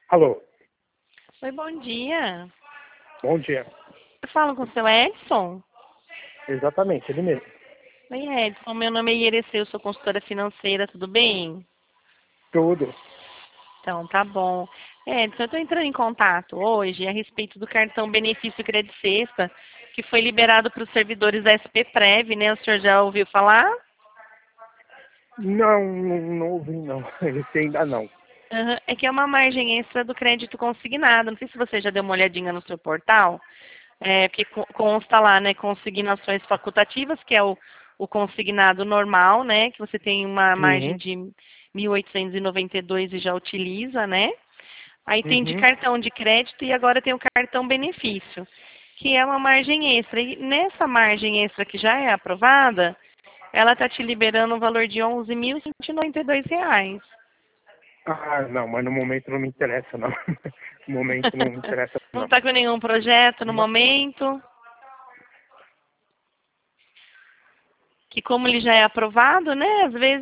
Alô, Oi, bom dia. bom dia. Eu falo com o seu Edson? Exatamente, ele mesmo. Oi, Edson. Meu nome é Iereceu, eu sou consultora financeira, tudo bem? Tudo. Então, tá bom. Edson, eu estou entrando em contato hoje a respeito do cartão Benefício Crédito Sexta, que foi liberado para os servidores da SP-Prev, né? O senhor já ouviu falar? Não ouvi não. Esse ainda não. Aham. É que é uma margem extra do crédito consignado. Não sei se você já deu uma olhadinha no seu portal. Porque consta lá, né, consignações facultativas, que é o consignado normal, né, que você tem uma margem Uhum, de 1.892 e já utiliza, né? Aí tem de uhum. cartão de crédito e agora tem o cartão benefício, que é uma margem extra. E nessa margem extra que já é aprovada, ela está te liberando um valor de R$ 11.192. Não, mas no momento não me interessa não. No momento não me interessa Não não. está com nenhum projeto no Não. momento? Que como ele já é aprovado, né, às vezes